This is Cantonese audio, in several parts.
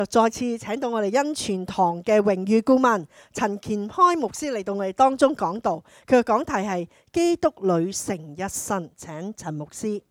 再次請到我哋恩泉堂嘅榮譽顧問陳乾開牧師嚟到我哋當中講道，佢嘅講題係基督裏成一身。請陳牧師。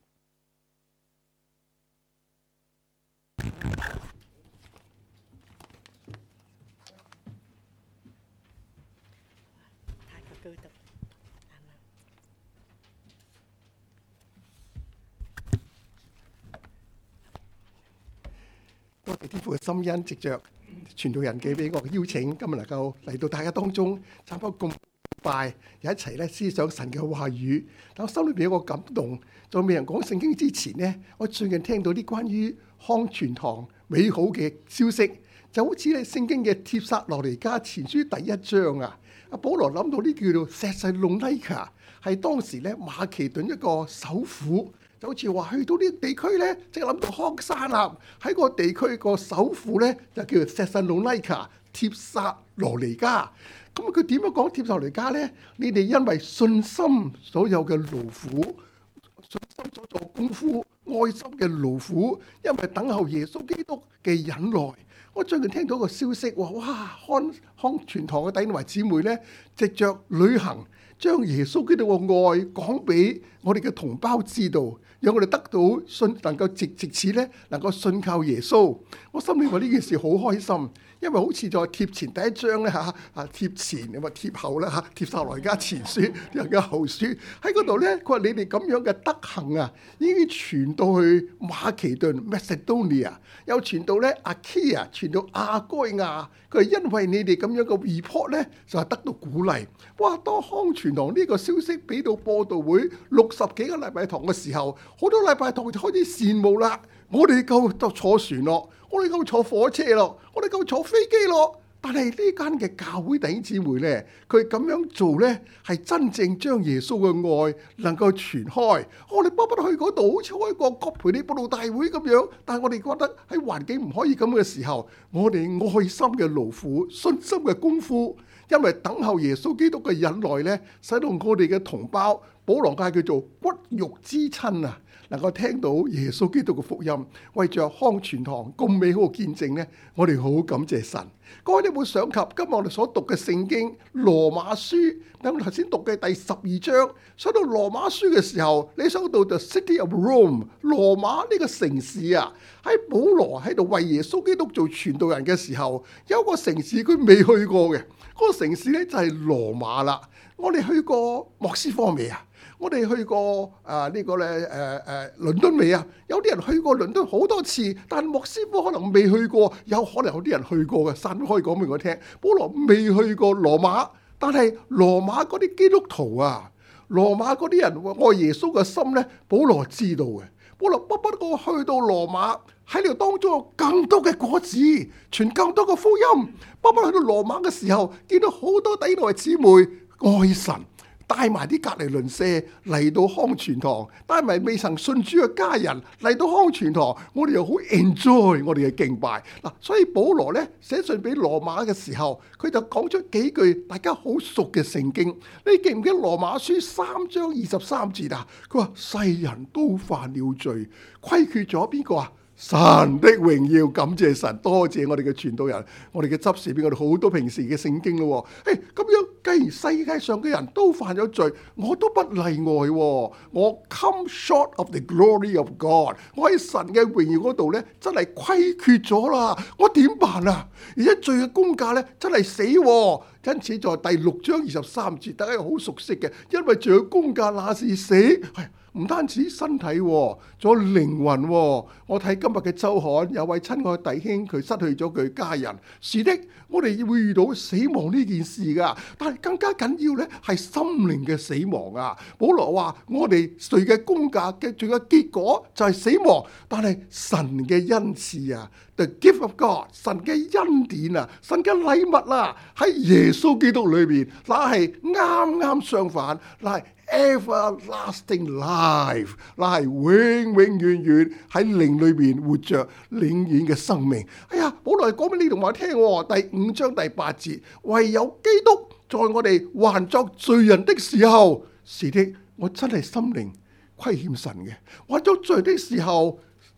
多謝天父嘅心恩，藉着傳道人寄俾我嘅邀請，今日能夠嚟到大家當中參加咁拜，又一齊咧思想神嘅話語。但我心裏邊有個感動，在未人講聖經之前呢，我最近聽到啲關於康泉堂美好嘅消息，就好似咧聖經嘅帖撒羅尼迦前書第1章啊，阿保羅諗到呢叫做錫西隆尼卡，係當時咧馬其頓一個首府。就好似話去到呢個地區咧，即係諗到康山啦。喺個地區個首府咧，就叫做錫西隆尼卡帖撒羅尼迦。咁佢點樣講帖撒羅尼迦咧？你哋因為信心所有嘅勞苦，信心所做功夫，愛心嘅勞苦，因為等候耶穌基督嘅忍耐。我最近聽到個消息話，哇！康泉堂嘅弟兄姊妹咧，藉着旅行，將耶穌基督嘅愛講俾我哋嘅同胞知道，讓我哋得到信，能夠藉此咧，能夠信靠耶穌。我心裏話呢件事好開心，因為好似在帖前第1章咧嚇，帖前或帖後啦嚇，帖撒羅尼迦前書又嘅後書喺嗰度咧，佢話你哋咁樣嘅德行啊，已經傳到去馬其頓 Macedonia， 又傳到咧阿基亞，傳到亞該亞。佢係因為你哋咁樣嘅 report 咧，就係得到鼓勵。哇！當康泉堂呢個消息俾到播道會60幾個禮拜堂嘅時候，好多禮拜堂就開始羨慕啦。我哋夠坐船咯，我哋夠坐火車咯，我哋夠坐飛機咯。但係呢間嘅教會弟兄姊妹咧，佢咁樣做咧，係真正將耶穌嘅愛能夠傳開。我哋巴不得去嗰度，好似開個葛培理佈道大會咁樣。但係我哋覺得喺環境唔可以咁嘅時候，我哋愛心嘅勞苦、信心嘅功夫，因為等候耶穌基督嘅忍耐咧，使到我哋嘅同胞，保羅界叫做骨肉之親啊，能夠聽到耶穌基督嘅福音，為着康泉堂咁美好嘅見證咧，我哋好感謝神。各位，你有冇想及今日我哋所讀嘅聖經羅馬書？等我頭先讀嘅第12章，上到羅馬書嘅時候，你想到 The City of Rome 羅馬呢個城市啊，喺保羅喺度為耶穌基督做傳道人嘅時候，有一個城市佢未去過嘅，嗰個城市咧就係羅馬啦。我哋去過莫斯科未啊？我哋去過倫敦未啊？有啲人去過倫敦好多次，但莫斯科可能未去過，有可能有啲人去過嘅。散開講俾我聽，保羅未去過羅馬，但係羅馬嗰啲基督徒啊，羅馬嗰啲人愛耶穌嘅心咧，保羅知道嘅。保羅不過去到羅馬喺呢度當中有更多嘅果子，傳更多嘅福音。不過去到羅馬嘅時候，見到好多弟兄姊妹愛神。帶埋啲隔離鄰舍嚟到康泉堂，帶埋未曾信主嘅家人嚟到康泉堂，我哋又好 enjoy 我哋嘅敬拜嗱。所以保羅咧寫信俾羅馬嘅時候，佢就講出幾句大家好熟嘅聖經。你記唔記得羅馬書3章23節啊？佢話世人都犯了罪，虧缺咗邊個啊？神的榮耀，感謝神，多謝我哋嘅傳道人，我哋嘅執事俾我哋好多平時嘅聖經咯。咁樣既然世界上嘅人都犯咗罪，我都不例外。我 come short of the glory of God， 我喺神嘅榮耀嗰度咧，真係虧缺咗啦。我點辦啊？而且罪嘅工價咧，真係死。因此在第6章23節，大家好熟悉嘅，因為罪嘅工價那是死。唔單止身體，仲有靈魂。我睇今日嘅週刊，有位親愛弟兄，佢失去咗佢家人。是的，我哋會遇到死亡呢件事噶，但係更加緊要咧係心靈嘅死亡啊！保羅話：我哋罪嘅工價嘅最嘅結果就係死亡，但係神嘅恩賜啊 ，the gift of God， 神嘅恩典啊，神嘅禮物啊，喺耶穌基督裏邊，那係啱啱相反，那係everlasting life， 那係永永遠遠喺靈裏邊活着永遠嘅生命。哎呀，保羅講俾你同我聽，第5章第8節，唯有基督在我哋還作罪人的時候，是的，我真係心靈虧欠神嘅。還作罪的時候，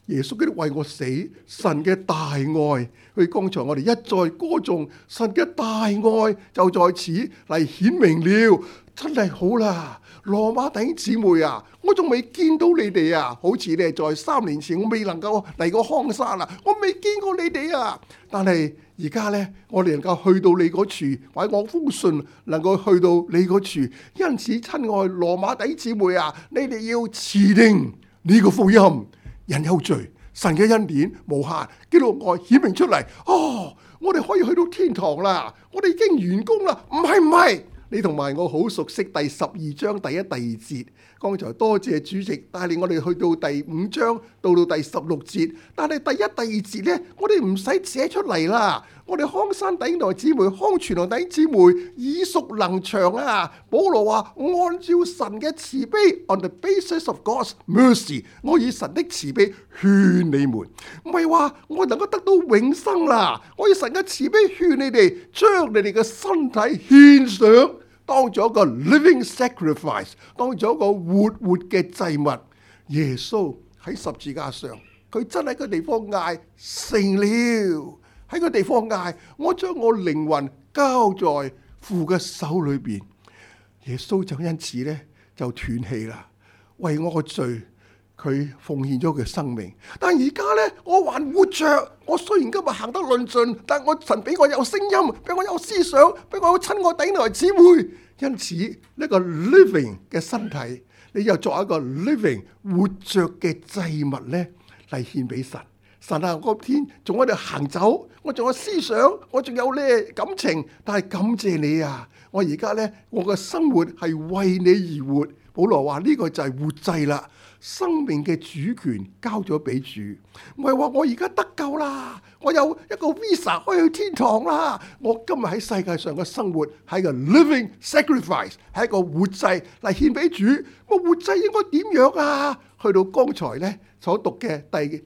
耶穌基督為我死，神嘅大愛。佢剛才我哋一再歌頌神嘅大愛，就在此嚟顯明了，真係好啦！羅馬弟兄姊妹啊，我仲未見到你哋啊，好似咧在3年前我未能夠嚟過康山啊，我未見過你哋啊。但係而家咧，我哋能夠去到你嗰處，或者我封信能夠去到你嗰處，因此親愛羅馬弟兄姊妹啊，你哋要持定呢個福音。人有罪，神嘅恩典無限，基督愛顯明出嚟。哦，我哋可以去到天堂啦，我哋已經完工啦。唔係，你同埋我好熟悉第12章第1、第2節。剛才多謝主席帶領我哋去到第5章到第16節，但係第1、第2節呢，我哋唔使寫出嚟啦。我哋康山弟兄姊妹、康全堂弟兄姊妹耳熟能詳啊！保羅話：按照神嘅慈悲 ，on the basis of God's mercy， 我以神的慈悲勸你們，唔係話我能夠得到永生啦。我以神嘅慈悲勸你哋，將你哋嘅身體獻上，當咗一個 living sacrifice， 當咗一個活嘅祭物。耶穌喺十字架上，佢真係個地方嗌成了。喺個地方嗌，我將我靈魂交在父嘅手裏邊。耶穌就因此咧就斷氣啦，為我個罪，佢奉獻咗佢生命。但而家咧，我還活着。我雖然今日行得論盡，但我神俾我有聲音，俾我有思想，俾我有親愛弟兄姊妹。因此呢個 living 嘅身體，你又作一個 living 活着嘅祭物咧嚟獻俾神。神啊，我天仲喺度行走，我仲有思想，我仲有咧感情，但係感謝你啊！我而家咧，我嘅生活係為你而活。保羅話呢個就係活祭啦，生命嘅主權交咗俾主，唔係話我而家得救啦，我有一個 visa 可以去天堂啦。我今日喺世界上嘅生活係個 living sacrifice， 係一個活祭嚟獻俾主。個活祭應該點樣啊？去到剛才咧所讀嘅第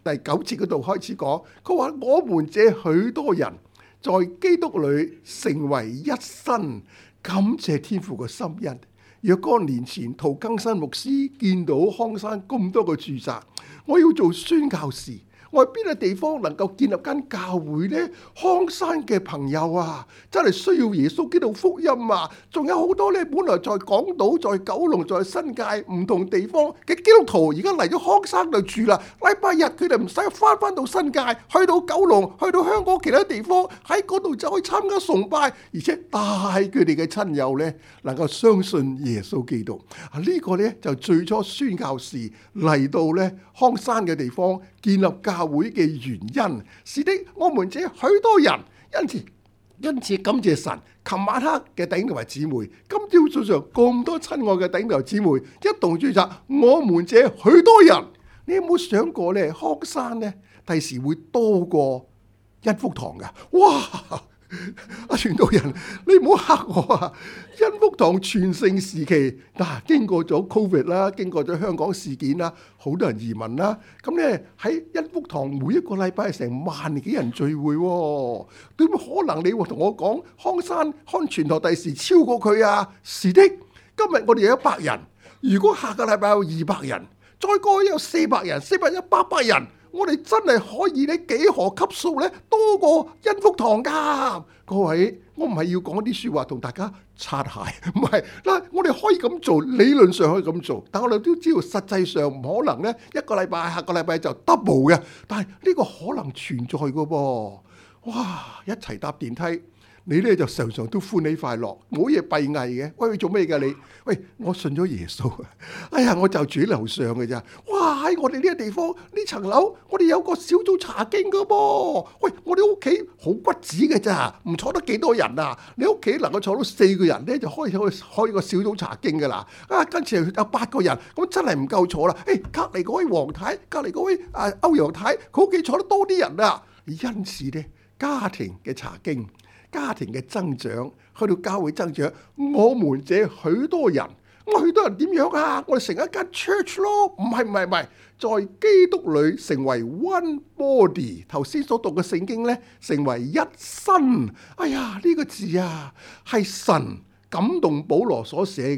9節嗰度開始講，佢話我們這許多人在基督裏成為一身，感謝天父嘅心恩。若干年前陶更新牧師見到康山咁多個住宅，我要做宣教士。我喺邊個地方能夠建立間教會呢？康山嘅朋友啊，真係需要耶穌基督福音啊！仲有好多咧，本來在港島、在九龍、在新界唔同地方嘅基督徒，而家嚟咗康山度住啦。禮拜日佢哋唔使翻到新界，去到九龍，去到香港其他地方，喺嗰度就可以參加崇拜，而且帶佢哋嘅親友咧，能夠相信耶穌基督。呢個咧就最初宣教士嚟到咧康山嘅地方建立教會嘅原因。是的，我們這許多人，因此感謝神。琴晚黑嘅弟兄同埋姊妹，今朝早上咁多親愛嘅弟兄同埋姊妹一同聚集，我們這許多人，你有冇想過咧？康山咧第時會多過恩福堂噶？哇！阿傳道人，你唔好嚇我啊！恩福堂全盛時期嗱，經過咗 Covid 啦，經過咗香港事件啦，好多人移民啦，咁咧喺恩福堂每一個禮拜係成1萬幾人聚會喎，點可能你會同我講康山康全堂第時超過佢啊？是的，今日我哋有100人，如果下個禮拜有200人，再過有400人，400有800人。我哋真係可以咧幾何級數咧多過恩福堂噶，各位，我唔係要講啲說話同大家擦鞋，唔係嗱，我哋可以咁做，理論上可以咁做，但我哋都知道實際上唔可能咧，一個禮拜下個禮拜就 double 嘅，但係呢個可能存在噶噃，哇！一齊搭電梯。你咧就常常都歡喜快樂，冇嘢閉翳嘅。喂，做咩㗎你？喂，我信咗耶穌啊！哎呀，我就住喺樓上嘅咋。哇！喺我哋呢個地方呢層樓，我哋有個小組查經㗎噃。喂，我哋屋企好骨子嘅咋，唔坐得幾多人啊？你屋企能夠坐到4個人咧，就開個小組查經㗎啦。啊，跟住有8個人，咁真係唔夠坐啦。誒，隔離嗰位黃太，隔離嗰位歐陽太，佢屋企坐得多啲人啊。因此咧，家庭嘅查經。家庭嘅增長，去到教會增長，我們這許多人，我許多人點樣啊？我哋成一間 church 咯，唔係，在基督裏成為 one body。頭先所讀嘅聖經呢，成為一身。哎呀，呢個字啊，係神感動保羅所寫嘅。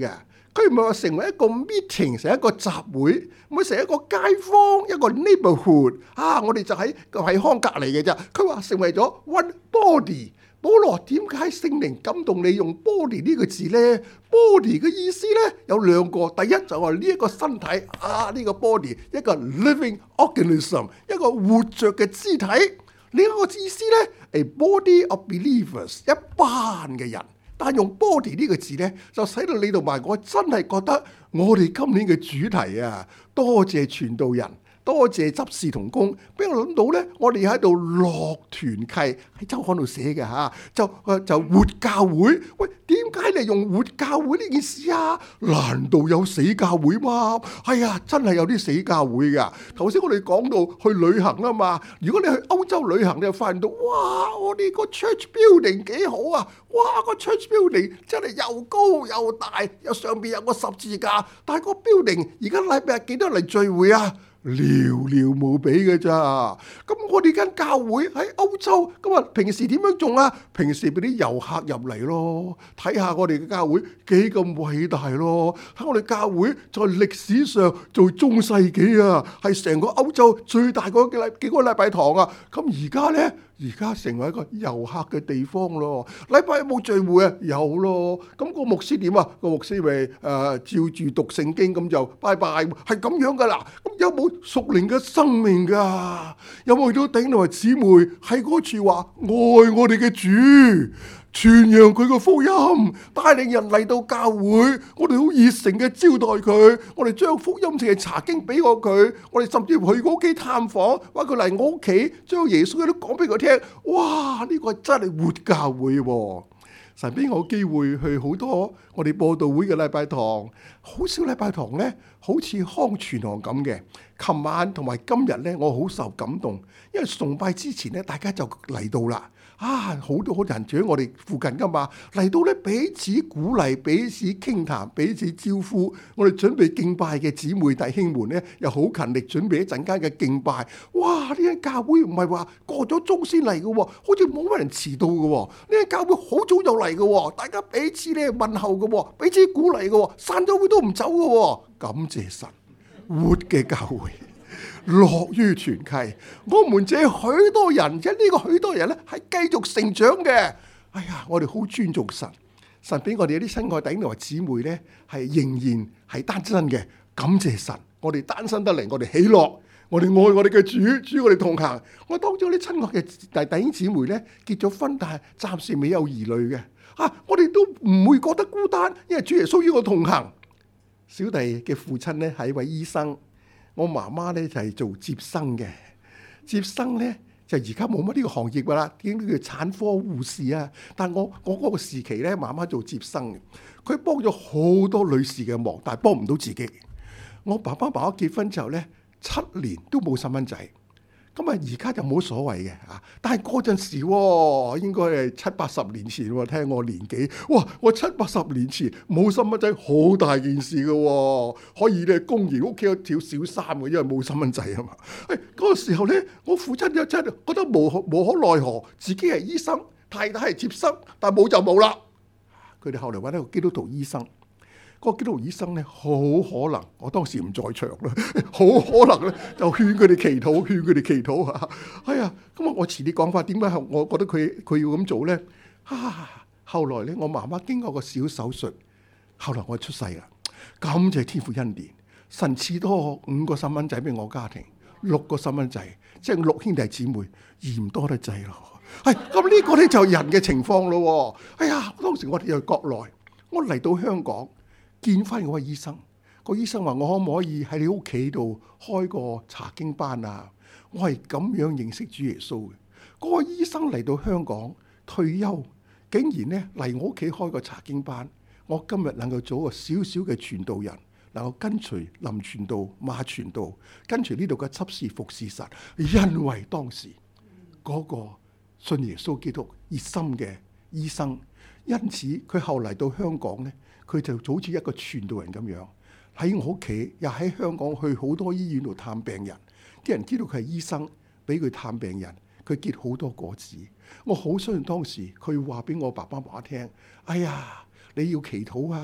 佢唔係話成為一個 meeting，成一個集會，唔係成一個街坊，一個 neighborhood 我哋就喺康隔離嘅啫。佢話成為咗 one body。保羅點解聖靈感動你用 body 呢個字呢？ body 嘅意思呢有兩個，第一就係呢一個身體呢個 body 一個 living organism， 一個活着嘅肢體。另一個意思呢 a body of believers， 一班嘅人。但用 body 呢個字呢，就使到你同埋我真係覺得我哋今年嘅主題多謝傳道人，多謝執事同工，俾我諗到呢，我哋喺度樂團契喺周刊度寫嘅就活教會。喂，點解你用活教會呢件事啊？難道有死教會嗎？係啊，真係有啲死教會噶。頭先我哋講到去旅行啊嘛，如果你去歐洲旅行，你就發現到哇，我哋個 church building 幾好啊！哇，個 church building 真係又高又大，又上邊有個十字架，但係個 building 而家禮拜日幾多人嚟聚會啊？寥寥無比嘅咋。咁我哋間教會喺歐洲，咁啊平時點樣做啊？平時俾啲遊客入嚟咯，睇下我哋嘅教會幾咁偉大咯。喺我哋教會在歷史上做中世紀係成個歐洲最大嗰幾個禮拜堂啊。咁而家呢？而家成為一個遊客嘅地方咯。禮拜有冇聚會啊？有咯。咁個牧師點啊？個牧師咪照住讀聖經咁就拜拜，係咁樣噶啦。咁有冇屬靈嘅生命噶？有冇去到頂同埋姊妹喺嗰處話愛我哋嘅主？傳揚佢個福音，帶領人嚟到教會，我哋好熱誠嘅招待佢，我哋將福音淨係查經俾過佢，我哋甚至去佢屋企探訪，話佢嚟我屋企，將耶穌都講俾佢聽。哇！呢個真係活教會喎。神俾我機會去好多我哋播道會嘅禮拜堂，好少禮拜堂呢，好似康全堂咁嘅。琴晚同埋今日呢，我好受感動，因為崇拜之前呢，大家就嚟到啦。好多人住喺我哋附近噶嘛，嚟到咧彼此鼓勵、彼此傾談、彼此招呼。我哋準備敬拜嘅姊妹弟兄們咧，又好勤力準備一陣間嘅敬拜。哇！呢間教會唔係話過咗鐘先嚟嘅，好似冇乜人遲到嘅。呢間教會好早就嚟嘅，大家彼此咧問候嘅，彼此鼓勵嘅，散咗會都唔走嘅。感謝神，活嘅教會。樂於傳契，我們這許多人，呢個許多人咧係繼續成長嘅。哎呀，我哋好尊重神，神俾我哋有啲親愛弟兄同埋姊妹咧，係仍然係單身嘅。感謝神，我哋單身得嚟，我哋喜樂，我哋愛我哋嘅主，主我哋同行。我當中啲親愛嘅弟兄姊妹咧，結咗婚，但係暫時未有兒女嘅。我哋都唔會覺得孤單，因為主耶穌與我同行。小弟嘅父親咧係一位醫生。我媽媽咧就係做接生嘅，接生咧就而家冇乜呢個行業噶啦，已經叫產科護士啊。但我嗰個時期咧，媽媽做接生嘅，佢幫咗好多女士嘅忙，但係幫唔到自己。我爸爸媽媽結婚之後咧，7年都冇細蚊仔，咁而家就冇所謂嘅。但係嗰陣時應該係70-80年前喎，聽我年紀，哇！我70-80年前冇細蚊仔好大件事嘅，可以咧公然屋企有條小三嘅，因為冇細蚊仔啊嘛。嗰個時候咧，我父親就真係覺得無可奈何，自己係醫生，太太係接生，但係冇就冇啦。佢哋後嚟揾一個基督徒醫生。嗰個基督徒醫生咧，好可能我當時唔在場啦，好可能咧就勸佢哋祈禱，哎呀，咁我遲啲講翻點解我覺得佢要咁做咧？後來咧，我媽媽經過個小手術，後來我出世啦。感謝天父恩典，神賜多5個細蚊仔俾我家庭，6個細蚊仔，即係6兄弟姊妹，嫌多得滯咯。咁呢個咧就係人嘅情況咯。哎呀，當時我哋喺國內，我嚟到香港。見翻嗰位醫生，個醫生話：我可唔可以喺你屋企度開個查經班啊？我係咁樣認識主耶穌嘅。嗰個醫生嚟到香港退休，竟然咧嚟我屋企開個查經班。我今日能夠做一個小小嘅傳道人，能夠跟隨林傳道、馬傳道，跟隨呢度嘅執事服侍神，因為當時嗰個信耶穌基督熱心嘅醫生，因此佢後嚟到香港咧。佢就好似一個傳道人咁樣喺我屋企，又喺香港去好多醫院度探病人。啲人知道佢係醫生，俾佢探病人，佢結好多果子。我好相信當時佢話俾我爸爸媽媽聽：哎呀，你要祈禱啊！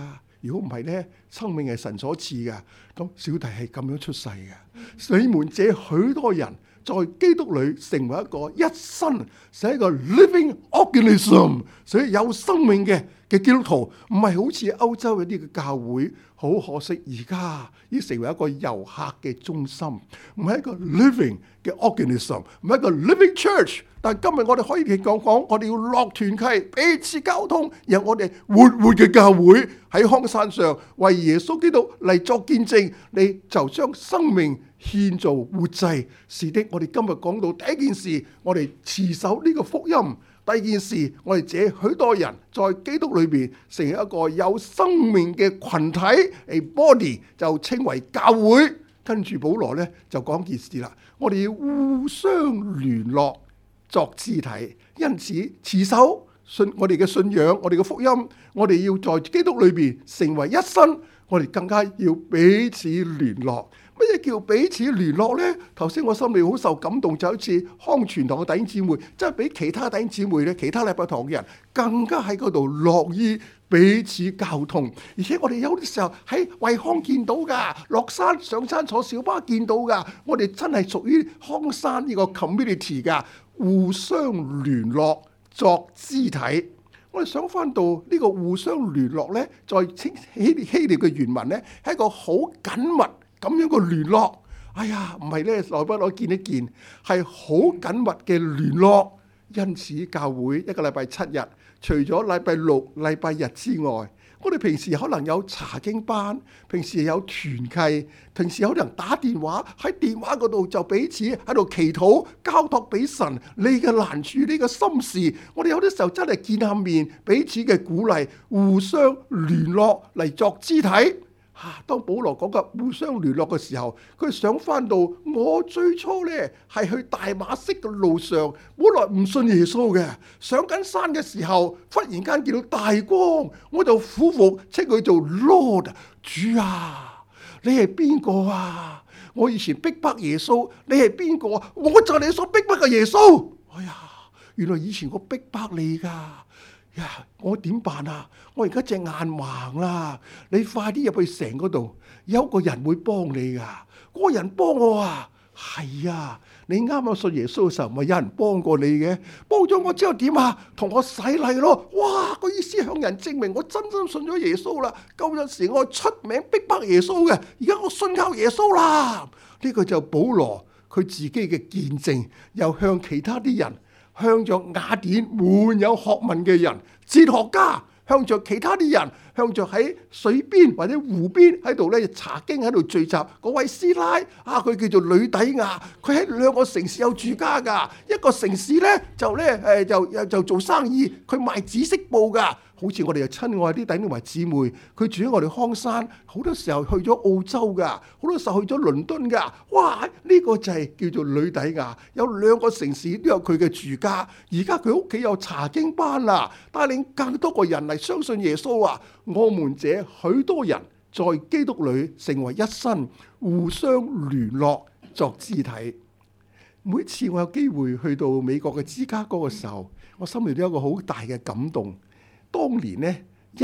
如果唔係咧，生命係神所賜嘅。咁小弟係咁樣出世嘅。你們這許多人在基督裏成為一個一身，係一個 living organism， 所以有生命嘅基督徒，唔係好似歐洲嗰啲嘅教會。好可惜，而家已成為一個遊客嘅中心，唔係一個 living 嘅 organism， 唔係一個 living church。但係今日我哋可以講，我哋要落團契，彼此交通，然後我哋活嘅教會喺康山上為耶穌基督嚟作見證，你就將生命獻做活祭。是的，我哋今日講到第一件事，我哋持守呢個福音。第二件事，我哋這許多人在基督裏邊成為一個有生命嘅群體，a body 就稱為教會。跟住保羅咧就講件事啦，我哋要互相聯絡作肢體，因此持守我哋嘅信仰，我哋嘅福音，我哋要在基督裏邊成為一身，我哋更加要彼此聯絡。乜嘢叫彼此聯絡呢？頭先我心裏好受感動，就好似康全堂嘅弟兄姊妹，真係比其他弟兄姊妹咧，其他禮拜堂嘅人更加喺嗰度樂意彼此交通。而且我哋有啲時候喺惠康見到㗎，落山上山坐小巴見到㗎，我哋真係屬於康山呢個 community 㗎，互相聯絡作肢體。我哋想翻到呢個互相聯絡呢，在希臘嘅原文呢，係一個好緊密咁樣嘅聯絡。哎呀，唔係咧，來不來見一見，係好緊密嘅聯絡。因此教會一個禮拜7日，除咗禮拜6、禮拜日之外，我哋平時可能有查經班，平時有團契，平時有人打電話，喺電話嗰度就彼此喺度祈禱，交託俾神你嘅難處、你嘅心事。我哋有啲時候真係見下面，彼此嘅鼓勵，互相聯絡嚟作肢體。當保羅講嘅互相聯絡嘅時候，佢想翻到我最初呢係去大馬色嘅路上，本來唔信耶穌嘅，上緊山嘅時候，忽然間見到大光，我就俯伏稱佢做 Lord 主啊！你係邊個啊？我以前逼迫耶穌，你係邊個啊？我就係你所逼迫嘅耶穌。哎呀，原來以前我逼迫你㗎。我點辦啊？我而家隻眼盲啦！你快啲入去城嗰度，有個人會幫你噶。嗰個人幫我啊，係啊！你啱啱信耶穌嘅時候，咪有人幫過你嘅？幫咗我之後點啊？同我洗禮咯！哇！個意思向人證明我真心信咗耶穌啦。舊陣時我出名逼迫耶穌嘅，而家我信靠耶穌啦。呢個就保羅佢自己嘅見證，又向其他啲人。向着雅典滿有學問嘅人、哲學家，向着其他啲人，向着喺水邊或者湖邊喺度咧查經喺度聚集嗰位師奶啊，佢叫做呂底亞，佢喺2個城市有住家噶，一個城市咧就做生意，佢賣紫色布噶。好似我哋嘅親愛啲弟兄同埋姊妹，佢住喺我哋康山，好多時候去咗澳洲噶，好多時候去咗倫敦噶。哇！呢個就係叫做呂底亞，有2個城市都有佢嘅住家。而家佢屋企有查經班啦，帶領更多個人嚟相信耶穌啊！我們這許多人在基督裏成為一身，互相聯絡作肢體。每次我有機會去到美國嘅芝加哥嘅時候，我心裏都有一個好大嘅感動。當年呢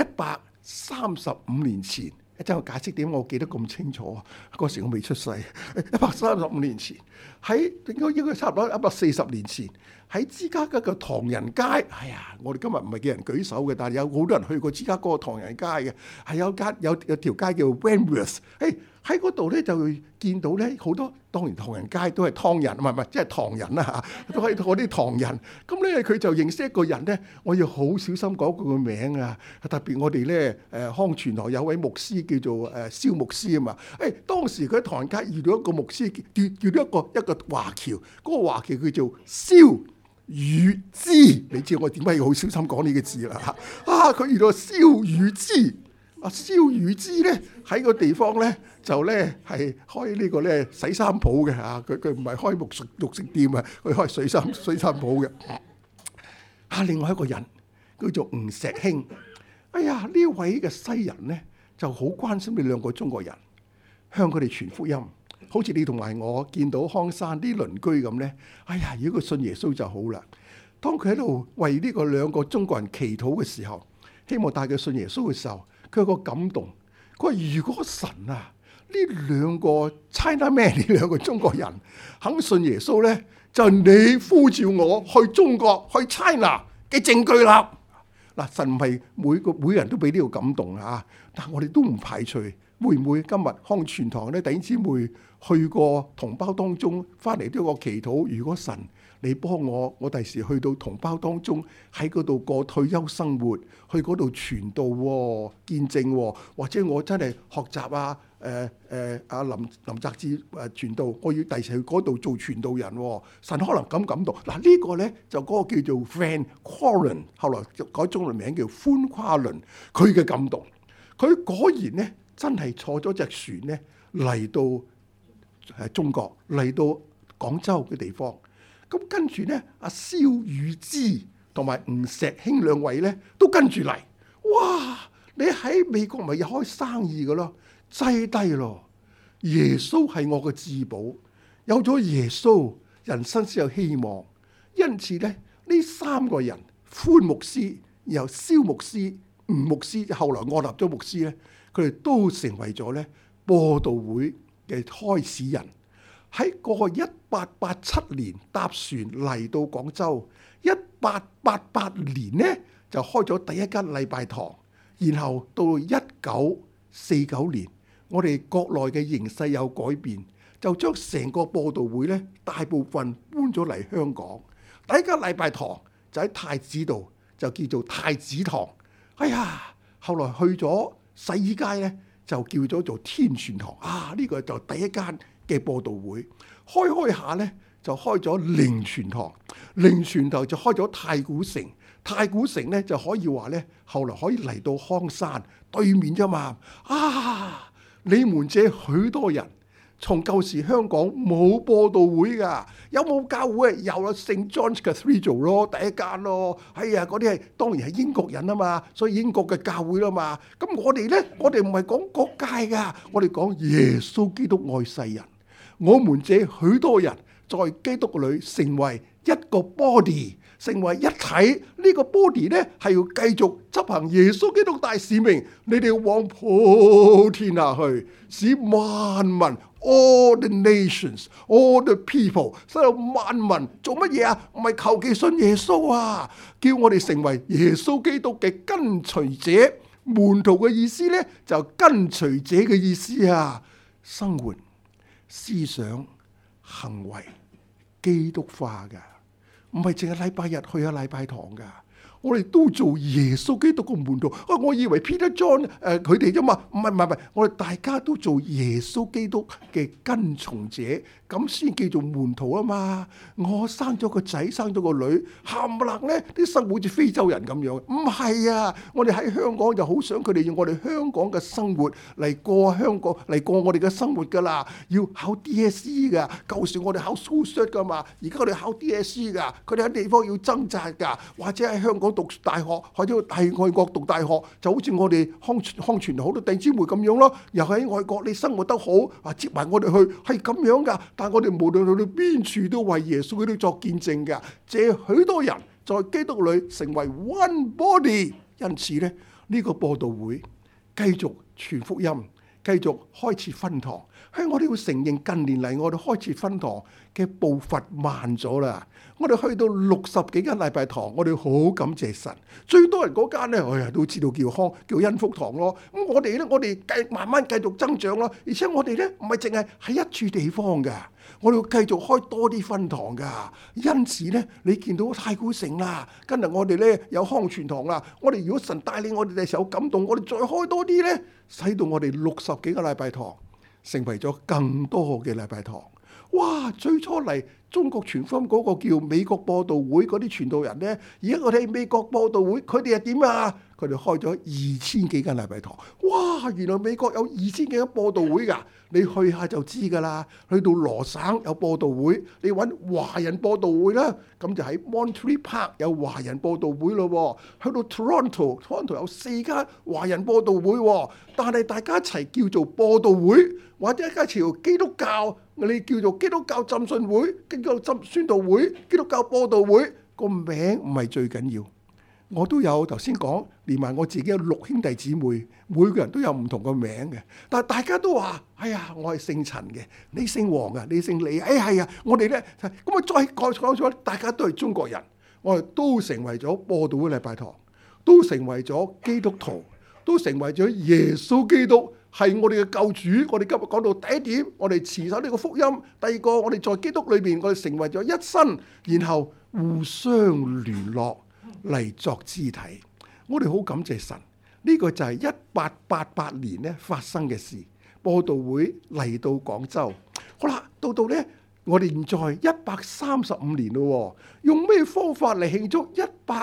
，135年前，一陣我解釋點我記得咁清楚啊！嗰時我未出世，135年前喺應該差唔多140年前喺芝加哥嘅唐人街。哎呀，我哋今日唔係叫人舉手嘅，但係有好多人去過芝加哥嘅唐人街嘅，係有條街叫 Wentworth。喺嗰度咧就會見到咧好多，當然唐人街都係唐人，唔係即係唐人啦嚇，都係嗰啲唐人。咁咧佢就認識一個人咧，我要好小心講佢個名啊！特別我哋咧康全堂有位牧師叫做蕭牧師啊嘛。當時佢喺唐人街遇到一個牧師，叫到一個華僑，嗰個華僑叫做蕭宇之。你知我點解要好小心講呢個字啦嚇？佢遇到蕭宇之。蕭宇之咧喺個地方咧就咧係開呢個咧洗衫鋪嘅嚇，佢唔係開肉食店啊，佢開水衫鋪嘅。另外一個人叫做吳石興。哎呀，呢位嘅西人咧就好關心你2個中國人，向佢哋傳福音。好似你同埋我見到康山啲鄰居咁咧，哎呀，如果佢信耶穌就好啦。當佢喺度為呢個2個中國人祈禱嘅時候，希望帶佢信耶穌嘅時候， 佢有個感動，佢話如果神啊呢兩個 China Man 呢兩個中國人肯信耶穌咧，就係你呼召我去中國去 China 嘅證據啦。嗱，神唔係每個人都俾呢個感動啊，但我哋都唔排除會唔會今日康全堂咧弟兄姊妹去過同胞當中翻嚟都有個祈禱，如果神你幫我第時去到同胞當中喺嗰度過退休生活，去嗰度傳道喎、見證喎，或者我真係學習啊阿林澤志傳道，我要第時去嗰度做傳道人喎，神可能咁感動。嗱，呢個咧就嗰個叫做 Van Quarren， 後來改中文名叫寬跨倫，佢嘅感動，佢果然咧真係坐咗隻船咧嚟到中國，嚟到廣州嘅地方。咁跟住咧，阿蕭宇之同埋吳石興兩位咧都跟住嚟。哇！你喺美國咪又開生意嘅咯，擠低咯。耶穌係我嘅至寶，有咗耶穌，人生先有希望。因此咧，呢三個人，寬牧師，然後蕭牧師、吳牧師，後來我立咗牧師咧，佢哋都成為咗咧播道會嘅開始人。喺過去1887年搭船嚟到廣州，1888年呢就開咗第一間禮拜堂，然後到1949年，我哋國內嘅形勢有改變，就將成個播道會呢大部分搬咗嚟香港。第一間禮拜堂就喺太子道，就叫做太子堂。哎呀，後來去咗洗衣街呢，就叫咗做天傳堂。啊，呢個就第一間嘅播道會，開下咧就開咗靈傳堂，靈傳堂就開咗太古城，太古城咧就可以話咧，後來可以嚟到康山對面啫嘛。啊，你們這許多人，從舊時香港冇播道會噶，有冇教會？有啦，St. John's Cathedral 咯，第一間咯。哎呀，嗰啲係當然係英國人啊嘛，所以英國嘅教會啦嘛。咁我哋咧，我哋唔係講國界噶，我哋講耶穌基督愛世人。我們這許多人在基督裏成為一個 body， 成為一體。呢個 body 呢係要繼續執行耶穌基督大使命。你哋要往普天下去，使萬民 all the nations all the people， 所有萬民做乜嘢啊？唔係求其信耶穌啊，叫我哋成為耶穌基督嘅跟隨者。門徒嘅意思呢，就跟隨者嘅意思啊，生活思想行為基督化㗎，唔係淨係禮拜日去下禮拜堂㗎。我哋都做耶穌基督嘅門徒。我以為 Peter John 佢哋啫嘛，唔係，我哋大家都做耶穌基督嘅跟從者，咁先叫做門徒啊嘛。我生咗個仔，生咗個女，冚唪唥咧啲生活好似非洲人咁樣。唔係啊，我哋喺香港就好想佢哋用我哋香港嘅生活嚟過香港，嚟過我哋嘅生活㗎啦。要考 DSE 㗎，舊時我哋考 school cert 㗎嘛，而家我哋考 DSE 㗎。佢哋喺地方要掙扎㗎，或者喺香港讀大學，或者喺外國讀大學，就好似我哋康傳好多弟兄姊妹咁樣咯。又喺外國你生活得好，接埋我哋去，係咁樣㗎。但係我哋無論去到邊處都為耶穌基督作見證㗎。這許多人在基督裏成為 one body， 因此咧呢個播道會繼續傳福音，繼續開設分堂。我哋要承認近年嚟我哋開設分堂嘅步伐慢咗啦。我哋去到60幾間禮拜堂，我哋好感謝神。最多人嗰間咧，哎呀都知道叫恩福堂咯。咁我哋咧，我哋慢慢繼續增長咯。而且我哋咧唔係淨係喺一處地方㗎，我哋要繼續開多啲分堂㗎。因此咧，你見到太古城啦，今日我哋咧有康全堂啦。我哋如果神帶領我哋嘅時候感動，我哋再開多啲咧，使到我哋60幾個禮拜堂成為咗更多嘅禮拜堂。哇！最初嚟中國傳福音嗰個叫美國播道會嗰啲傳道人呢，而家我哋美國播道會，佢哋係點啊？佢哋開咗2000幾間禮拜堂。哇！原來美國有2000幾間播道會㗎，你去下就知㗎啦。去到羅省有播道會，你揾華人播道會啦，咁就喺 Monterey Park 有華人播道會咯。去到 Toronto 有4間華人播道會，但係大家一齊叫做播道會，或者一家朝基督教，你叫做基督教浸信會、基督教宣道會、基督教播道會，個名唔係最緊要。 我都有頭先講，連埋我自己有6兄弟姊妹，每個人都有唔同個名嘅，但係大家都話：哎呀，我係姓陳嘅，你姓黃啊，你姓李，係啊，我哋咧咁啊，再講咗，大家都係中國人，我哋都成為咗播道會禮拜堂，都成為咗基督徒，都成為咗耶穌基督係我哋嘅救主。我哋今日講到第一點，我哋持守呢個福音；第二個，我哋在基督裏邊，我哋成為咗一身，然後互相聯絡嚟作肢體。我哋好感謝神，呢個就係1888年咧發生嘅事。播道會嚟到廣州，好啦，到呢我哋現在135年咯，用咩方法嚟慶祝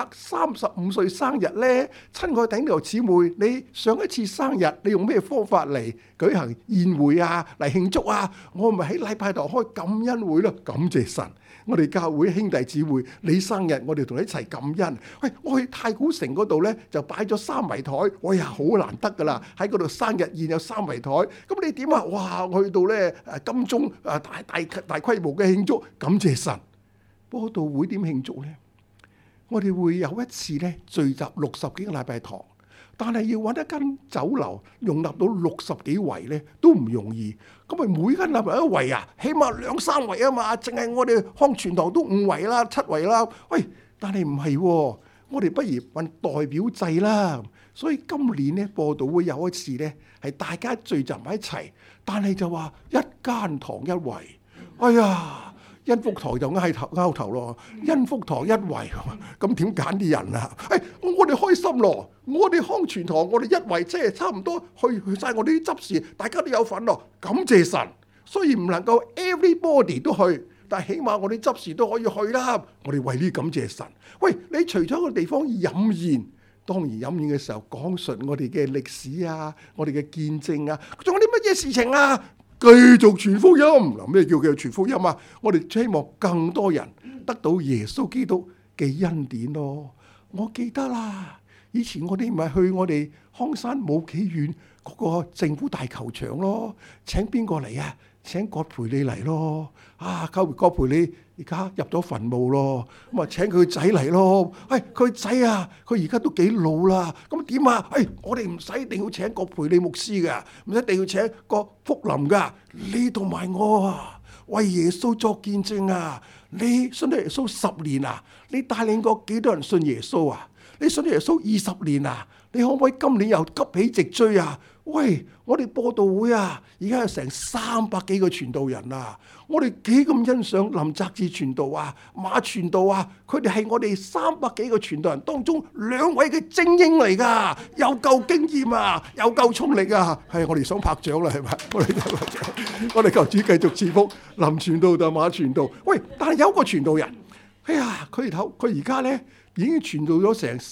135歲生日呢？親愛弟兄姊妹，你上一次生日你用咩方法嚟舉行宴會啊？嚟慶祝啊？我咪喺禮拜堂開感恩會咯，感謝神。我哋教會兄弟姊妹，你生日我哋同你一齊感恩。喂，我去太古城嗰度呢，就擺咗3圍台，哎呀好難得噶啦，喺嗰度生日宴有3圍台。咁你點啊？哇，我去到呢金鐘大規模嘅慶祝，感謝神。播道會點慶祝呢？我哋會有一次呢聚集60幾個禮拜堂，但係要揾一間酒樓容納到60幾圍呢都唔容易。咁咪每間禮拜一圍啊，起碼2-3圍啊嘛。淨係我哋康全堂都5圍啦、7圍啦。喂，但係唔係喎，我哋不如揾代表制啦。所以今年呢播道會有一次呢係大家聚集埋一齊，但係就話一間堂一圍。哎呀！恩福堂就拗頭咯，恩福堂一圍，咁點揀啲人啊？我哋開心咯，我哋康全堂我哋一圍即係差唔多去晒我哋啲執事，大家都有份咯，感謝神。雖然唔能夠 everybody 都去，但係起碼我哋執事都可以去啦。我哋為呢感謝神。喂，你除咗個地方飲宴，當然飲宴嘅時候講述我哋嘅歷史啊，我哋嘅見證啊，仲有啲乜嘢事情啊？繼續傳福音。嗱，咩叫傳福音啊？我哋希望更多人得到耶穌基督嘅恩典咯。我記得啦，以前我哋咪去我哋康山冇幾遠嗰個政府大球場咯，請邊個嚟啊？請葛培理嚟咯。啊，葛培理而家入咗墳墓咯，咁啊請佢仔嚟咯。佢仔啊，佢而家都幾老啦，咁點啊？我哋唔使一定要請葛培理牧師噶，唔一定要請葛福林噶，你同埋我啊，為耶穌作見證啊！你信咗耶穌10年啊？你帶領過幾多人信耶穌啊？你信咗耶穌20年啊？你可唔可以今年又急起直追啊？喂，我哋播道會啊，而家有成300幾個傳道人啊！我哋幾咁欣賞林澤志傳道啊、馬傳道啊，佢哋係我哋300幾個傳道人當中2位嘅精英嚟噶，又夠經驗啊，又夠聰力啊！係我哋想拍掌啦，係咪？我哋求主繼續賜福林傳道同馬傳道。喂，但係有一個傳道人，哎呀，佢而家咧已經傳道咗成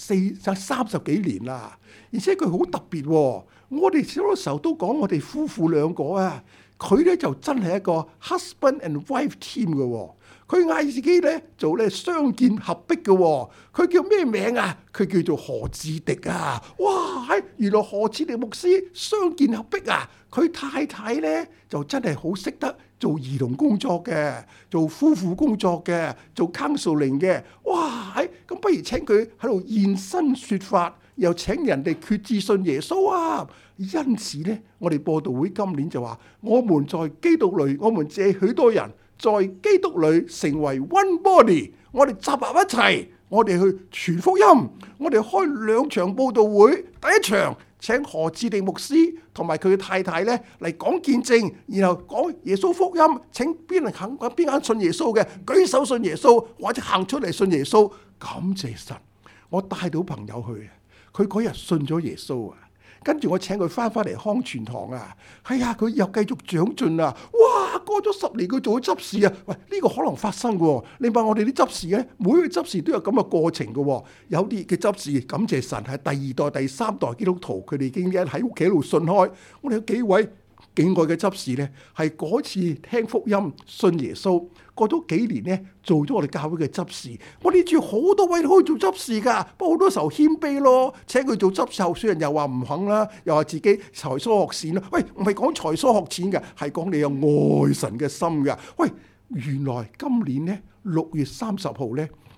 30幾年啦，而且佢好特別喎。我哋好多時候都講我哋夫婦2個啊，佢咧就真係一個 husband and wife team 嘅喎。佢嗌自己咧做咧雙劍合璧嘅喎。佢叫咩名啊？佢叫做何志迪啊！哇，原來何志迪牧師雙劍合璧啊！佢太太咧就真係好識得做兒童工作嘅，做夫婦工作嘅，做 counseling 嘅。哇，咁不如請佢喺度現身說法，又請人哋決志信耶穌啊！因此呢，我哋播道會今年就話：我們在基督裏，我們借許多人在基督裏成為 one body。我哋集合一齊，我哋去傳福音。我哋開2場播道會，第一場請何志定牧師同埋佢嘅太太呢嚟講見證，然後講耶穌福音。請邊人肯信耶穌嘅舉手信耶穌，或者行出嚟信耶穌。感謝神，我帶到朋友去，佢嗰日信咗耶穌啊！跟住我請佢翻嚟康全堂啊！佢又繼續長進啊！哇，過咗10年佢做咗執事啊！喂，呢個可能發生嘅。你話我哋啲執事咧，每個執事都有咁嘅過程嘅。有啲嘅執事感謝神係第2代、第3代基督徒，佢哋已經喺屋企度信開。我哋有幾位境外嘅執事呢，係嗰次聽福音信耶穌，過咗幾年呢，做咗我哋教會嘅執事。我哋住好多位都可以做執事噶，不過好多時候謙卑咯，請佢做執事候選人又話唔肯啦，又話自己才疏學淺啦。喂，唔係講才疏學淺嘅，係講你有愛神嘅心噶。喂，原來今年呢6月30號呢，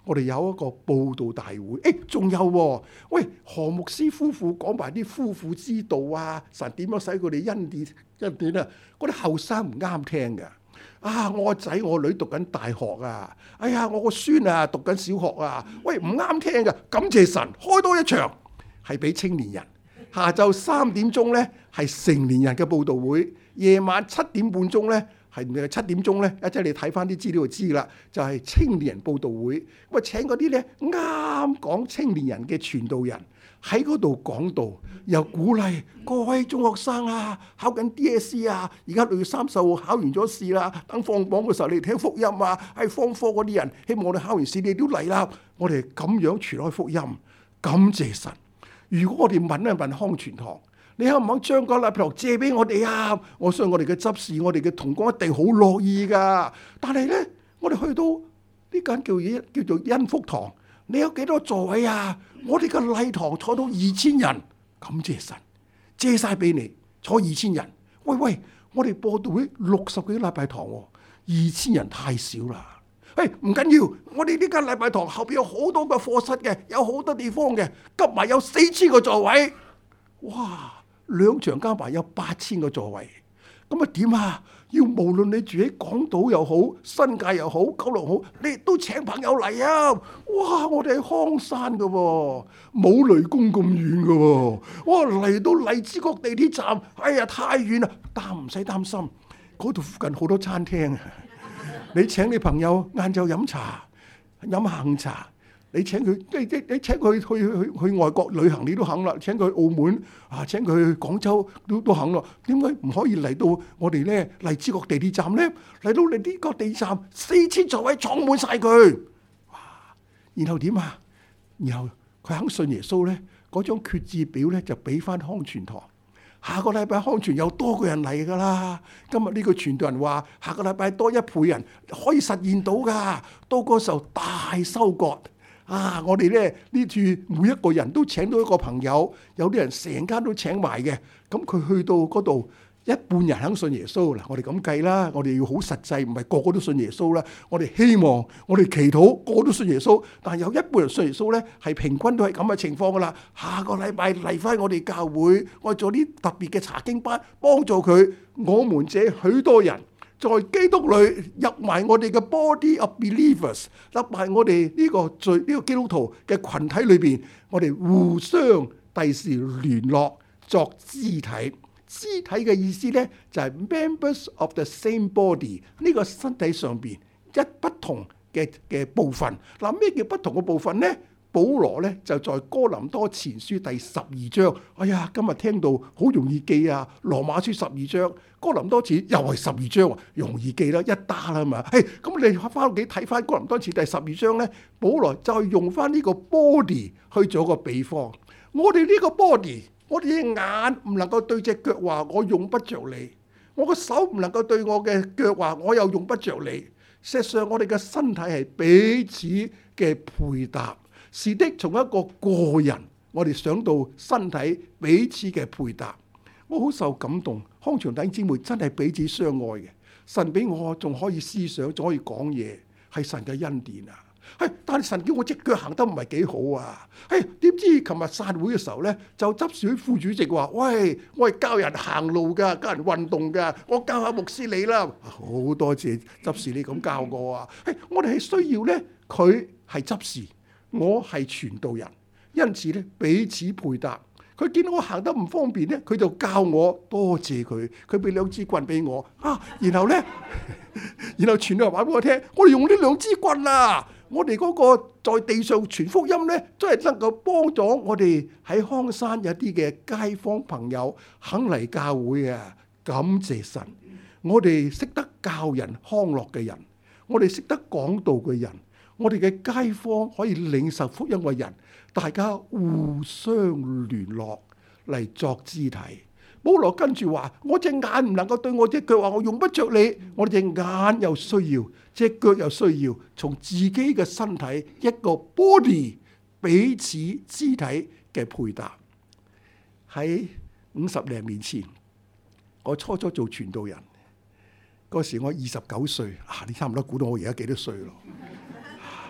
我哋有一個佈道大會。仲有喎，喂，何牧師夫婦講埋啲夫婦之道啊，神點樣使佢哋恩典啊？嗰啲後生唔啱聽嘅。我個仔我女讀緊大學啊，哎呀，我個孫啊讀緊小學啊，喂，唔啱聽嘅。感謝神，開多一場係俾青年人。下晝3點鐘呢係成年人嘅佈道會，夜晚7點半鐘呢係7點鐘呢，一陣你睇翻啲資料就知啦，就係青年人佈道會。咁請嗰啲呢啱講青年人嘅傳道人喺嗰度講道，又鼓勵各位中學生啊，考緊 DSE 啊，而家6月30號考完咗試啦，等放榜嘅時候你聽福音啊，係方科嗰啲人，希望我哋考完試你都嚟啦。我哋咁樣傳開福音，感謝神。如果我哋問一問康傳堂，你肯唔肯將個禮拜堂借俾我哋啊？我相信我哋嘅執事，我哋嘅同工一定好樂意噶。但係呢，我哋去到呢間叫做恩福堂，你有幾多座位啊？我哋嘅禮堂坐到2000人，感謝神，借晒俾你坐2000人。喂，我哋播道會60幾禮拜堂，2000人太少啦。唔緊要，我哋呢間禮拜堂後邊有好多個課室嘅，有好多地方嘅，夾埋有4000個座位。哇！2場加埋有8000個座位，咁點啊？要無論你住喺港島又好、新界又好、九龍好，你都請朋友嚟啊！哇！我哋喺康山噶，冇雷公咁遠噶，哇！嚟到荔枝角地鐵站，哎呀太遠啦，但唔使擔心，嗰度附近好多餐廳。你請你朋友晏晝飲茶、飲下午茶，你請佢，你請佢去外國旅行，你都肯啦。請佢去澳門啊，請佢去廣州都肯咯。點解唔可以嚟到我哋咧荔枝角地鐵站咧？嚟到你呢個地鐵站4000座位坐滿晒佢，哇！然後點啊？然後佢肯信耶穌咧，嗰張決志表咧就俾翻康傳堂。下個禮拜康傳有多個人嚟噶啦。今日呢個傳道人話，下個禮拜多1倍人可以實現到噶。到嗰時候大收割啊！我哋咧呢處每一個人都請到一個朋友，有啲人成間都請埋嘅。咁佢去到嗰度，一半人肯信耶穌。嗱，我哋咁計啦，我哋要好實際，唔係個個都信耶穌啦。我哋希望，我哋祈禱個個都信耶穌，但係有一半人信耶穌咧，係平均都係咁嘅情況噶啦。下個禮拜嚟翻我哋教會，我做啲特別嘅查經班，幫助佢。我們這許多人在基督裏入埋我哋嘅 body of believers， 入埋我哋呢個基督徒嘅群體裏邊，我哋互相第時聯絡作肢體。肢體嘅意思呢，就係 members of the same body， 呢個身體上邊一不同嘅部分。嗱，咩叫不同嘅部分呢？保羅呢，就在哥林多前書第12章。哎呀，今日聽到好容易記啊！羅馬書12章，哥林多前又係12章，容易記啦，一打啦嘛。咁你翻屋企睇翻哥林多前第12章呢，保羅就係用翻呢個 body 去做一個比方。我哋呢個 body。我哋隻眼唔能夠對隻腳話我用不着你，我個手唔能夠對我嘅腳話我又用不着你。事實上，我哋嘅身體係彼此嘅配搭。是的，從一個人，我哋想到身體彼此嘅配搭，我好受感動。康傳弟兄姊妹真係彼此相愛嘅。神俾我仲可以思想，仲可以講嘢，係神嘅恩典啊！但係神叫我隻腳行得唔係幾好啊！點知琴日散會嘅時候咧，就執事會副主席話：喂，我係教人行路噶，教人運動噶，我教下牧師你啦。好多謝執事你咁教我啊！我哋係需要咧，佢係執事，我係傳道人，因此咧彼此配搭。佢見到我行得唔方便咧，佢就教我，多謝佢，佢俾2支棍俾我啊！然後咧，然後傳道人話俾我聽，我哋用呢2支棍啊！我哋嗰個在地上傳福音呢，真係能夠幫助我哋喺康山有啲嘅街坊朋友肯嚟教會啊！感謝神，我哋識得教人康樂嘅人，我哋識得講道嘅人，我哋嘅街坊可以領受福音嘅人，大家互相聯絡嚟作肢體。保羅跟住話：我隻眼唔能夠對我隻腳話我用不着你，我哋隻眼又需要，隻腳又需要，從自己嘅身體一個 body 彼此肢體嘅配搭。喺50多年前，我初做傳道人，嗰時我29歲，你差唔多估到我而家幾多歲咯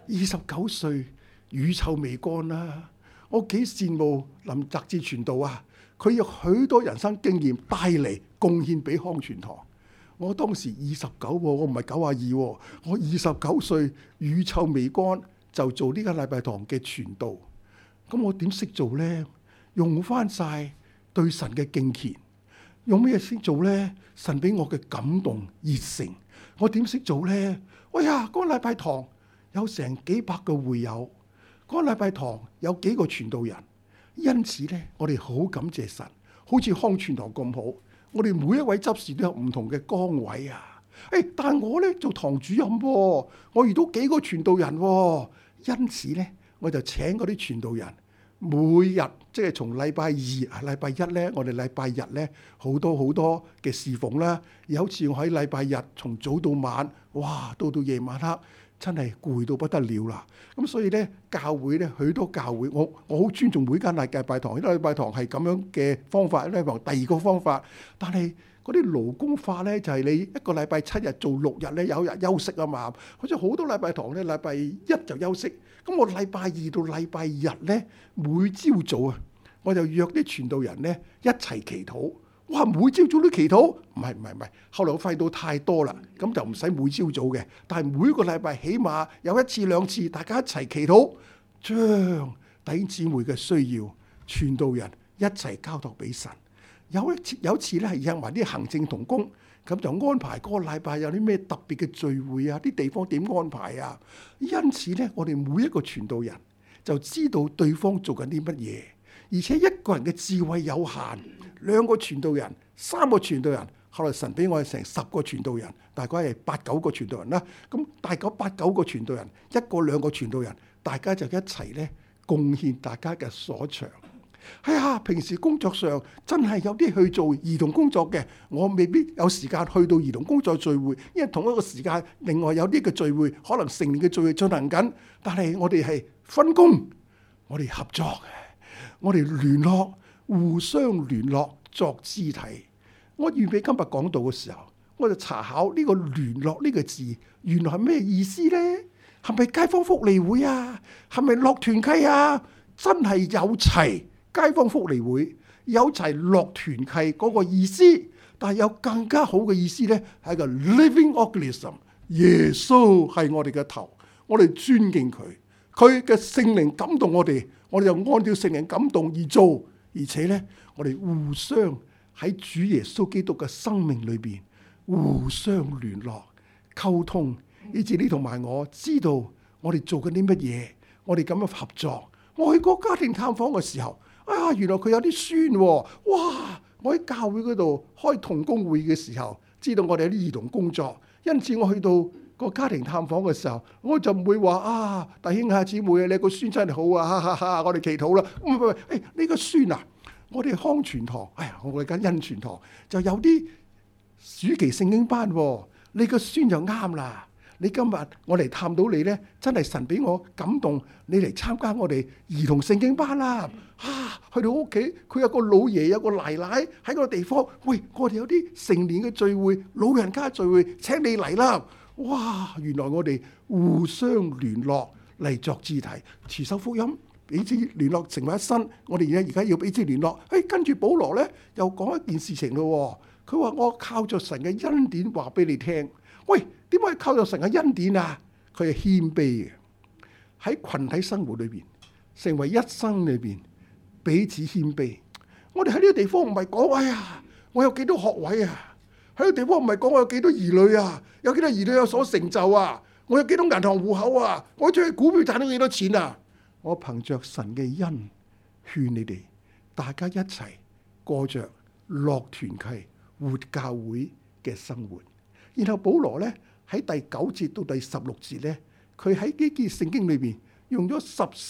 29歲乳臭未乾啦！我幾羨慕林澤志傳道啊！佢有許多人生經驗帶嚟貢獻俾康全堂。我當時29喎，我唔係92喎，我29歲乳臭未乾就做呢間禮拜堂嘅傳道。咁我點識做呢？用翻晒對神嘅敬虔，用咩先做呢？神俾我嘅感動熱誠，我點識做呢？哎呀，嗰個禮拜堂有成幾百個會友，嗰個禮拜堂有幾個傳道人，因此呢，我哋好感謝神，好似康全堂咁好，我哋每一位執事都有唔同嘅崗位啊！但係我呢做堂主任喎，我遇到幾個傳道人喎，因此呢，我就請嗰啲傳道人。每日即係從禮拜二、禮拜一咧，我哋禮拜日咧好多嘅侍奉啦。有次我喺禮拜日從早到晚，哇，到夜晚黑，真係攰到不得了啦。咁所以咧，教會咧許多教會，我好尊重每間禮拜堂，因為禮拜堂係咁樣嘅方法咧，第二個方法。但係嗰啲勞工法咧，就係你一個禮拜7日做6日咧，有日休息啊嘛。好似好多禮拜堂咧，禮拜一就休息。咁我禮拜二到禮拜日咧，每朝早啊，我就約啲傳道人咧一齊祈禱。哇！每朝早都祈禱，唔係。後來我發現到太多啦，咁就唔使每朝早嘅。但係每個禮拜起碼有1次2次，大家一齊祈禱，將弟兄姊妹嘅需要，傳道人一齊交託俾神。有一次咧係約埋啲行政同工。咁就安排嗰個禮拜有啲咩特別嘅聚會啊？啲地方點安排啊？因此咧，我哋每一個傳道人就知道對方做緊啲乜嘢，而且一個人嘅智慧有限，2個傳道人、3個傳道人，後來神俾我哋成10個傳道人，大概係8、9個傳道人啦。咁大概8、9個傳道人，1個2個傳道人，大家就一齊咧貢獻大家嘅所長。平時工作上真係有啲去做兒童工作嘅，我未必有時間去到兒童工作聚會，因為同一個時間另外有啲嘅聚會，可能成年嘅聚會進行緊，但係我哋係分工，我哋合作，我哋聯絡，互相聯絡作肢體。我預備今日講道嘅時候，我就查考呢個聯絡呢個字，原來係咩意思呢？係咪街坊福利會啊？係咪樂團契啊？真係有齊。街坊福利會有齊樂團契嗰個意思，但係有更加好嘅意思呢，係個 living organism。耶穌係我哋嘅頭，我哋尊敬佢，佢嘅聖靈感動我哋，我哋就按照聖靈感動而做，而且呢，我哋互相喺主耶穌基督嘅生命裏邊互相聯絡溝通，以至你同埋我知道我哋做緊啲乜嘢，我哋咁樣合作。我去過家庭探訪嘅時候，原來佢有啲孫喎，哇！我喺教會嗰度開同工會嘅時候，知道我哋有啲兒童工作，因此我去到個家庭探訪嘅時候，我就唔會話弟兄姊妹啊，你個孫真係好啊，哈哈哈！我哋祈禱啦，呢個孫啊，我哋康全堂，我哋間恩全堂就有啲暑期聖經班喎，你個孫就啱啦。你今日我嚟探到你呢，真係神俾我感動，你嚟參加我哋兒童聖經班啦！去到屋企，佢有個老爺有個奶奶喺個地方，喂，我哋有啲成年嘅聚會、老人家聚會，請你嚟啦！哇，原來我哋互相聯絡嚟作肢體，持守福音，彼此聯絡成為一身。我哋而家要彼此聯絡。跟住保羅呢，又講一件事情咯。佢話我靠着神嘅恩典話俾你聽。喂，點解靠着神嘅恩典啊？佢係謙卑嘅，喺群體生活裏邊，成為一生裏邊彼此謙卑。我哋喺呢個地方唔係講，我有幾多學位啊？喺呢個地方唔係講我有幾多兒女啊？有幾多兒女有所成就啊？我有幾多銀行戶口啊？我出去股票賺到幾多錢啊？我憑着神嘅恩勸你哋，大家一齊過着樂團契活教會嘅生活。然後保羅咧喺第9節到第16節咧，佢喺呢件聖經裏邊用咗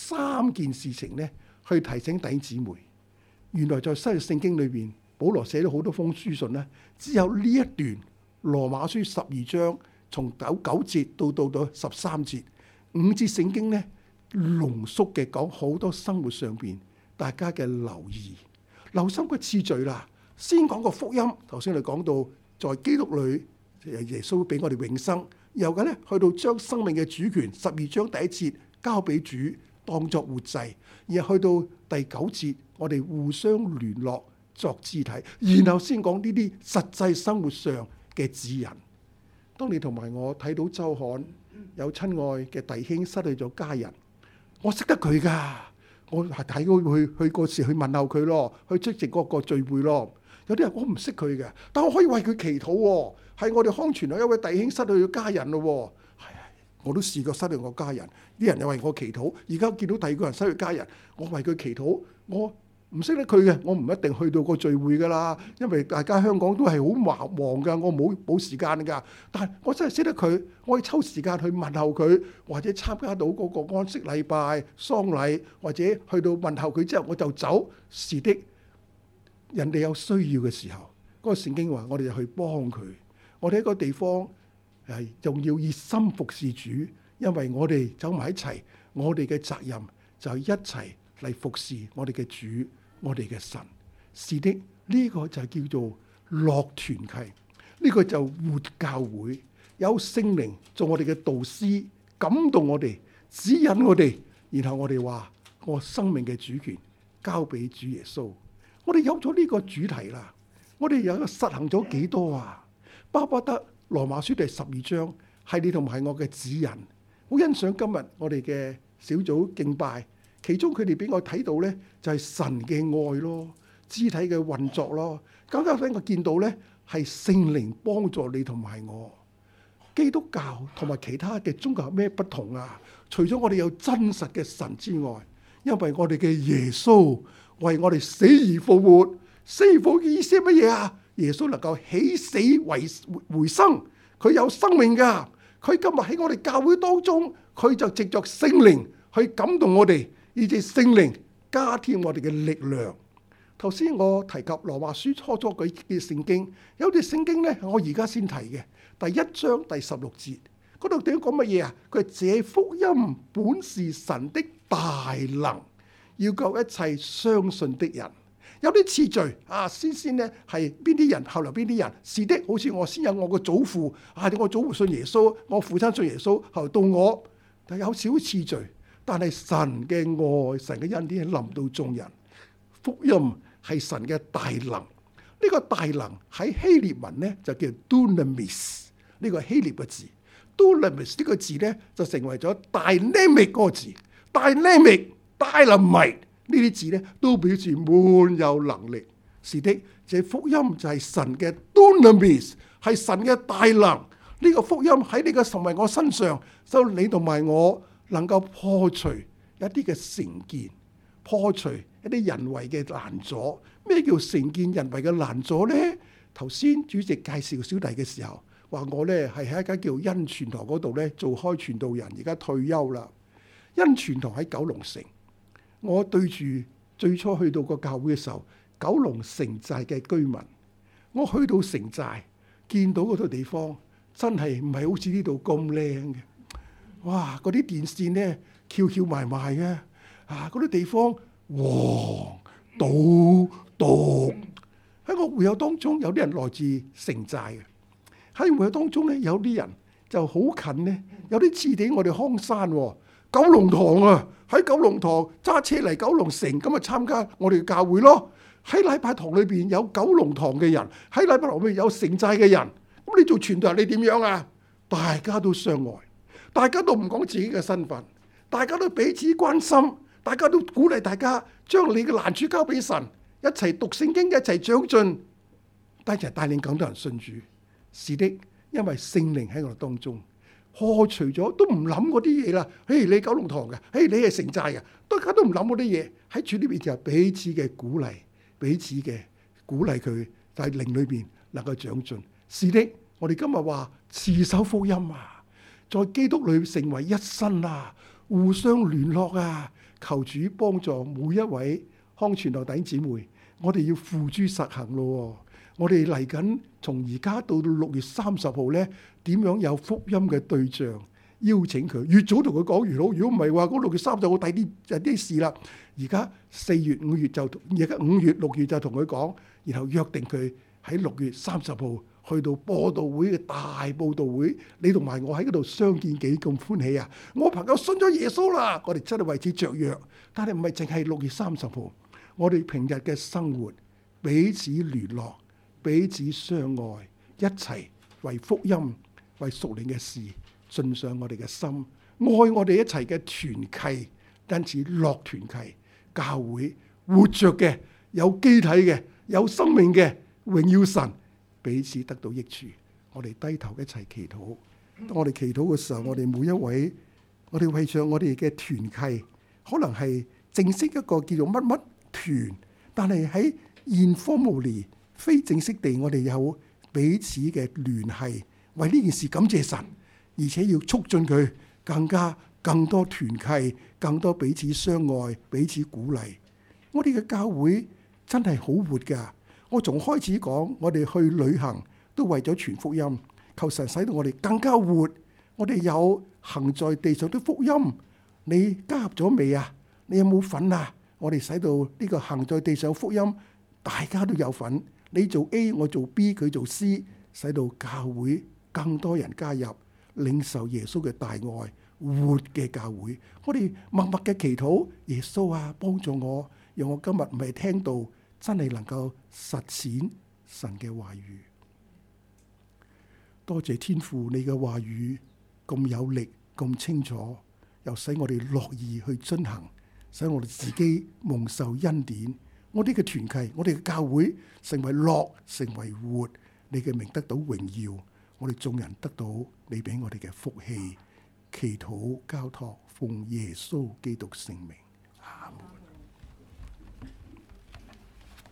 13件事情咧去提醒弟兄姊妹。原來在新約聖經裏邊，保羅寫咗好多封書信咧，只有呢一段羅馬書12章從9節到13節5節聖經咧，濃縮嘅講好多生活上邊大家嘅留意、留心嘅次序啦。先講個福音，頭先我哋講到在基督裏。耶穌俾我哋永生， 然後咧去到將生命嘅主權12章第1節交俾主當作活祭，然後去到第9節我哋互相聯絡作肢體，然後先講呢啲實際生活上嘅指引。當你同埋我睇到周刊有親愛嘅弟兄失去咗家人，我識得佢㗎，我係睇過佢去嗰時去問候佢咯，去出席嗰個聚會咯。有啲人我唔識佢嘅，但我可以為佢祈禱喎。係我哋康泉有一位弟兄失去咗家人咯。我都試過失去我家人，啲人又為我祈禱。而家見到第二個人失去家人，我為佢祈禱。我唔識得佢嘅，我唔一定去到個聚會噶啦，因為大家香港都係好忙噶，我冇時間噶。但係我真係識得佢，我可以抽時間去問候佢，或者參加到嗰個安息禮拜、喪禮，或者去到問候佢之後我就走。是的，人哋有需要嘅時候，嗰個聖經話我哋就去幫佢。我哋喺個地方係仲要熱心服侍主，因為我哋走埋一齊，我哋嘅責任就係一齊嚟服侍我哋嘅主，我哋嘅神。是的，呢個就叫做樂團契，呢個就活教會，有聖靈做我哋嘅導師，感動我哋，指引我哋，然後我哋話我生命嘅主權交俾主耶穌。我哋有咗呢個主題啦，我哋有實行咗幾多啊？巴不得羅馬書第12章係你同埋我嘅指引。好欣賞今日我哋嘅小組敬拜，其中佢哋俾我睇到呢，就係神嘅愛咯，肢體嘅運作咯。更加俾我見到呢，係聖靈幫助你同埋我。基督教同埋其他嘅宗教有咩不同啊？除咗我哋有真實嘅神之外，因為我哋嘅耶穌為我哋死而復活。死而復活嘅意思係乜嘢啊？耶穌能夠起死回生，佢有生命噶。佢今日喺我哋教會當中，佢就藉着聖靈去感動我哋，以致聖靈加添我哋嘅力量。頭先我提及羅馬書初嗰啲聖經，有啲聖經呢，我而家先提嘅第1章第16節，嗰度點講乜嘢啊？佢係這福音本是神的大能，要救一切相信的人。有啲次序啊，先呢係邊啲人，後來邊啲人。是的，好似我先有我個祖父啊，我祖父信耶穌，我父親信耶穌，後來到我，但有少少次序。但係神嘅愛、神嘅恩典係臨到眾人。福音係神嘅大能，呢個大能喺希臘文呢就叫 dunamis， 呢個希臘嘅字。dunamis 呢個字呢就成為咗 dynamic 嗰個字。dynamic 呢啲字咧都表示滿有能力。是的，這福音就係神嘅 dunamis， 係神嘅大能。呢個福音喺你嘅神為我身上，所以你同埋我能夠破除一啲嘅成見，破除一啲人為嘅攔阻。咩叫成見人為嘅攔阻呢？頭先主席介紹小弟嘅時候，話我呢係喺一間叫恩泉堂嗰度呢做開傳道人，而家退休啦。恩泉堂喺九龍城。我對住最初去到個教會嘅時候，九龍城寨嘅居民，我去到城寨見到嗰度地方真係唔係好似呢度咁靚嘅。哇！嗰啲電線呢翹埋埋嘅，啊嗰啲地方黃賭喺個會友當中，有啲人來自城寨嘅。喺會友當中呢，有啲人就好近呢，有啲似啲我哋康山九龍塘啊，喺九龍塘揸車嚟九龍城咁啊參加我哋嘅教會咯。喺禮拜堂裏邊有九龍塘嘅人，喺禮拜堂裏邊有城寨嘅人。咁你做傳道人你點樣啊？大家都相愛，大家都唔講自己嘅身份，大家都彼此關心，大家都鼓勵大家將你嘅難處交俾神，一齊讀聖經，一齊長進，一齊帶領更多人信主。是的，因為聖靈喺我哋當中。破除咗都唔諗嗰啲嘢啦。嘿，你九龍塘嘅，嘿，你係城寨嘅，大家都唔諗嗰啲嘢。喺主呢邊就彼此嘅鼓勵，彼此嘅鼓勵佢喺靈裏邊能夠長進。是的，我哋今日話持守福音啊，在基督裏成為一身啊，互相聯絡啊，求主幫助每一位康傳道弟兄姊妹，我哋要付諸實行咯。我哋嚟緊，從而家到6月30號呢，點樣有福音嘅對象邀請佢？越早同佢講越好。如果唔係話，嗰6月30號我睇啲事啦。而家4月、5月就，而家5月、6月就同佢講，然後約定佢喺6月30號去到播道會嘅大佈道會，你同埋我喺嗰度相見幾咁歡喜啊！我朋友信咗耶穌啦，我哋真係為此雀躍。但係唔係淨係6月30號，我哋平日嘅生活彼此聯絡、彼此相愛，一齊為福音、為屬靈嘅事盡上我哋嘅心，愛我哋一齊嘅團契，因此樂團契教會活着嘅、有機體嘅、有生命嘅，榮耀神，彼此得到益處。我哋低頭一齊祈禱。當我哋祈禱嘅時候，我哋每一位，我哋為着我哋嘅團契，可能係正式一個叫做乜乜團，但係喺informally非正式地，我哋有彼此嘅聯繫，為呢件事感謝神，而且要促進佢更多團契，更多彼此相愛、彼此鼓勵。我哋嘅教會真係好活㗎。我從開始講，我哋去旅行都為咗傳福音，求神使到我哋更加活。我哋有行在地上的福音，你加入咗未啊？你有冇份啊？我哋使到呢個行在地上福音，大家都有份。你做 A， 我做 B， 佢做 C， 使到教會更多人加入，領受耶穌嘅大愛，活嘅教會。我哋默默嘅祈禱，耶穌啊，幫助我，讓我今日唔係聽到，真係能夠實踐神嘅話語。多謝天父，你嘅話語咁有力、咁清楚，又使我哋樂意去遵行，使我哋自己蒙受恩典。我哋嘅團契，我哋嘅教會成為樂，成為活，你嘅名得到榮耀，我哋眾人得到你俾我哋嘅福氣。祈禱交託，奉耶穌基督聖名。